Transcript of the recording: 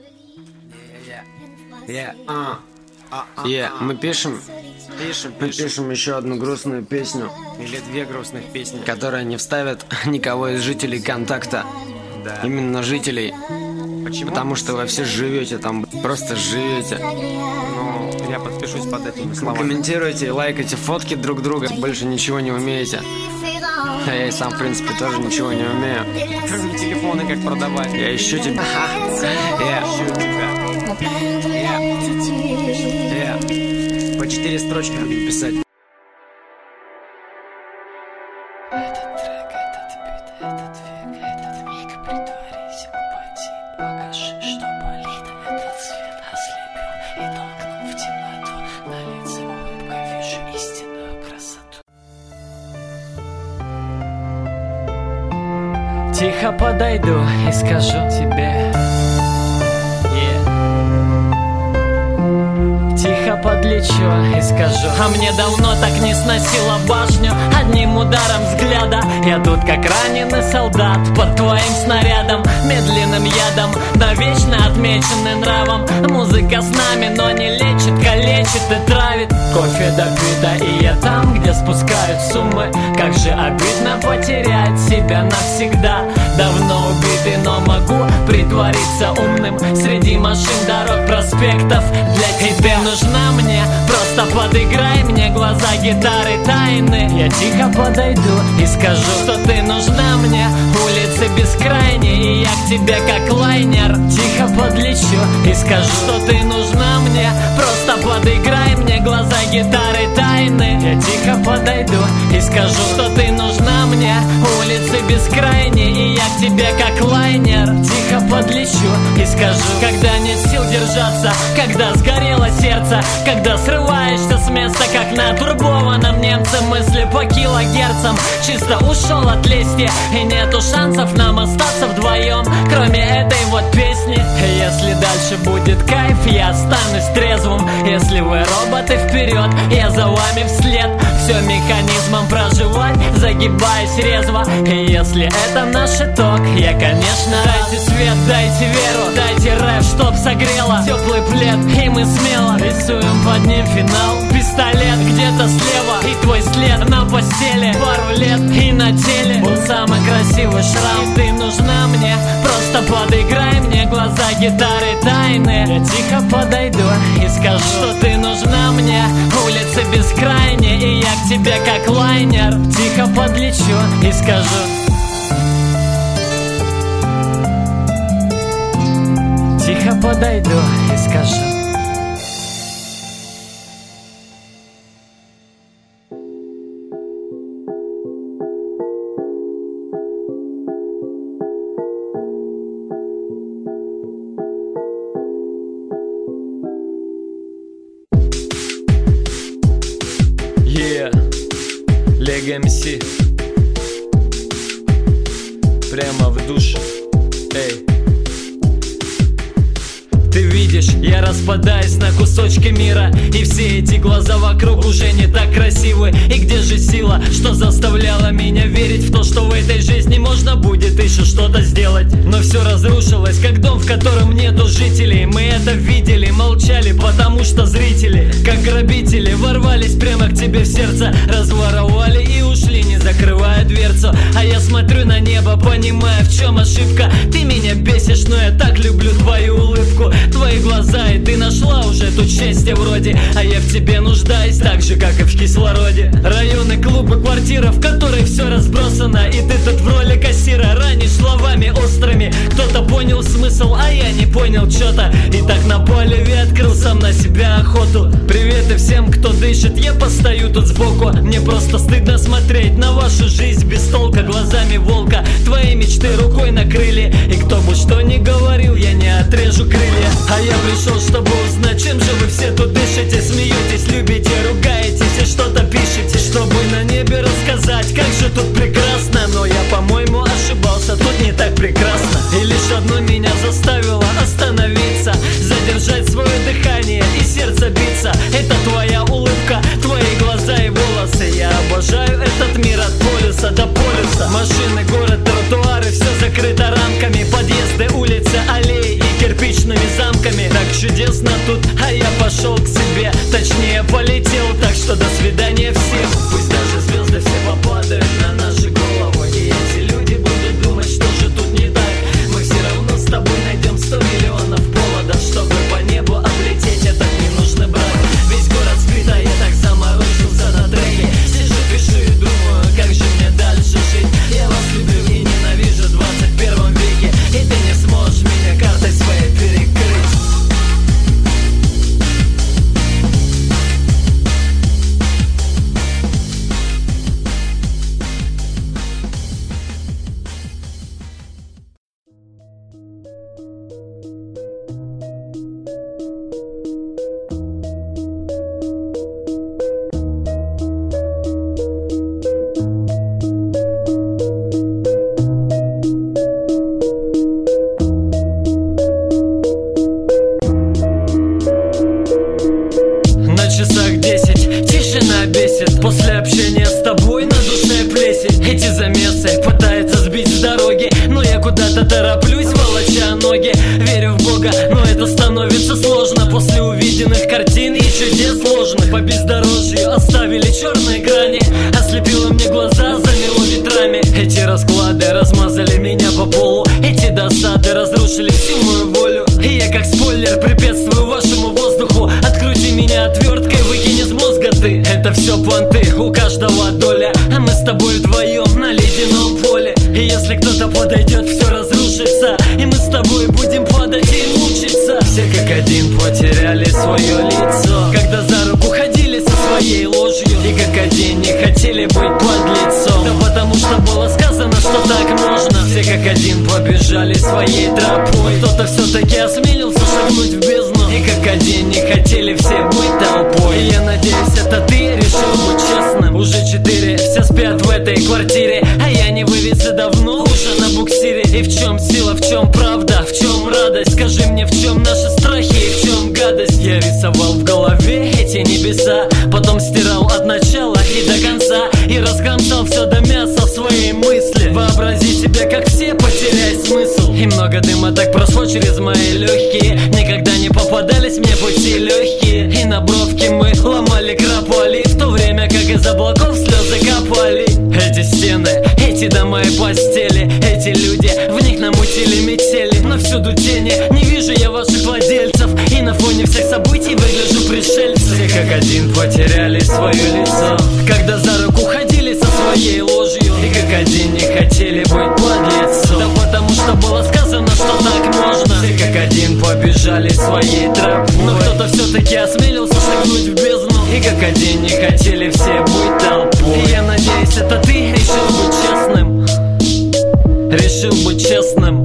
Мы пишем еще одну грустную песню. Или две грустных песни, которые не вставят никого из жителей «Контакта». Да. Именно жителей. Почему? Потому что вы все живете там, просто живете. Ну, я подпишусь под этими словами. Комментируйте и лайкайте фотки друг друга. Больше ничего не умеете. А я и сам, в принципе, тоже ничего не умею. Кроме телефона, как продавать. Я ищу тебя. По 4 строчки будем писать. Этот трек, этот бит, этот век, этот миг. Притворись, упади, покажи, что болит. Этот свет ослепил и толкнул в темноту. На лице улыбка, вижу истинную красоту. Тихо подойду и скажу тебе. Тихо подлечу и скажу. А мне давно так не сносило башню. Одним ударом взгляда я тут как раненый солдат под твоим снарядом, медленным ядом, навечно отмеченный нравом. Музыка с нами, но не лечит, калечит и травит. Кофе допито, и я там, где спускают суммы. Как же обидно потерять себя навсегда. Давно убитый, но могу притвориться умным среди машин, дорог, проспектов. Для тебя нужна мне, просто подыграй мне, глаза, гитары, тайны. Я тихо подойду и скажу, что ты нужна мне. Улицы бескрайние, и я к тебе как лайнер. Тихо подлечу и скажу, что ты нужна мне. Просто подыграй мне, глаза, гитары, тайны. Я тихо подойду и скажу, что ты нужна мне. Улицы бескрайние, и я к тебе как лайнер. Тихо подлечу и скажу, когда нет сил держаться, когда сгорело сердце, когда срываешься с места, как натурбованном немцем. Мысли по килогерцам, чисто ушел от лести, и нету шансов нам остаться вдвоем, кроме этой вот песни. Если дальше будет кайф, я останусь трезвым. Если вы роботы, вперед, я за вами вслед. Все механизмом проживать, загибаясь резво. И если это наш итог, я, конечно, дайте свет, дайте веру, дайте рэп, чтоб согрело теплый плед. И мы смело рисуем под ним финал. Пистолет где-то слева, и твой след на постели. Пару лет и на теле был самый красивый шрам. И ты нужна мне, просто подыграй мне, глаза, гитары, тайны. Я тихо подойду и скажу, что ты нужна мне. Улицы бескрайние, и я к тебе как лайнер. Тихо подлечу и скажу. Тихо подойду и скажу. Лего МС прямо в душу. Эй. Ты видишь, я распадаюсь на кусочки мира, и все эти глаза вокруг уже не так красивы. И где же сила, что заставляла меня верить в то, что в этой жизни можно будет еще что-то сделать? Но все разрушилось, как дом, в котором нету жителей. Мы это видели, молчали, потому что зрители, как грабители, ворвались прямо к тебе в сердце, разворовали и ушли, не закрывая дверцу. А я смотрю на небо, понимая, в чем ошибка. Ты меня бесишь, но я так люблю твою улыбку, твои глаза, и ты нашла уже тут счастье вроде. А я в тебе нуждаюсь так же, как и в кислороде. Районы, клубы, квартира, в которой все разбросано, и ты тут в роли кассира ранишь словами острыми. Кто-то понял смысл, а я не понял что-то. И так на полеве открыл сам на себя охоту. Привет и всем, кто дышит, я постою тут сбоку. Мне просто стыдно смотреть на вашу жизнь без толка, глазами волка. Твои мечты рукой накрыли, и кто бы что ни говорил, я не отрежу крылья. А я пришел, чтобы узнать, чем же вы все тут дышите, смеетесь, любите, ругаетесь и что-то пишете, чтобы на небе рассказать, как же тут прекрасно. Но я, по-моему, ошибался, тут не так прекрасно. И лишь одно меня заставило остановиться, задержать свое дыхание и сердце биться. Это твоя улыбка, твои глаза и волосы. Я обожаю этот мир от полюса до полюса. Машины, город, тротуары, все закрыто рамками. Подъезды, улицы, аллеи и кирпичными замками. чудесно тут, а я пошел к себе. Точнее полетел, так что до свидания всем. Пусть даже звезды все попадают на наши головы, и эти люди будут думать, что же тут не так. Мы все равно с тобой найдем 100 миллионов поводов, чтобы по небу облететь, этот не нужно брать. Весь город спит, а я так заморозился на треке. Сижу, пишу и думаю, как же мне дальше жить. Я вас люблю и ненавижу в 21 веке, и ты не сможешь меня картой своей перекрыть. На часах 10, тишина бесит. После общения с тобой на душе плесень. Эти замесы пытаются сбить с дороги, но я куда-то тороплюсь, волоча ноги. Верю в Бога, но это становится сложно. После увиденных картин и чудес сложных. По бездорожью оставили черные грани, ослепило мне глаза, замело ветрами. Эти расклады размазали меня по полу, эти досады разрушили всю мою волю. И я как спойлер препятствую вашему воздуху. Открути меня отверткой, выкинь из мозга ты. Это все понты, у каждого доля, а мы с тобой вдвоем на ледяном поле. И если кто-то подойдет, все разрушится, и мы с тобой будем падать и мучиться. Все как один потеряли свое лицо, когда за руку ходили со своей ложью, и как один не хотели быть подлецом. Да потому что было сказано, что так можно. Все как один побежали своей тропой, кто-то все-таки осмелился шагнуть в бездну, и как один не хотели все быть толпой. И я надеюсь, это ты решил быть честным. Уже 4, все спят в этой квартире, а я не вывез и давно уже на буксире. И в чем сила, в чем правда, в чем радость? Скажи мне, в чем наши страхи и в чем гадость? Я рисовал в голове эти небеса, потом стирал от начала и до конца, и раскромсал все до мяса в своей мысли. Вообрази себе, как все, потеряй смысл. И много дыма так прошло через мои легкие, никогда не попадались мне пути легкие. И на бровки мы ломали, кропали, в то время как из облаков слезы капали. Эти стены, эти дома и постели, эти люди, в них намутили метели. Но всюду тени, не вижу я ваших владельцев, и на фоне всех событий выгляжу пришельцем. Все как один потеряли свое лицо, когда за руку ходили со своей ложью, и как один не хотели быть подлецом. Да потому что было сказано, что так можно. Все как один побежали своей тропой, но кто-то все-таки осмелился шагнуть в бездну, и как один не хотели все быть толпой. И я надеюсь, это ты решил быть честным, решил быть честным.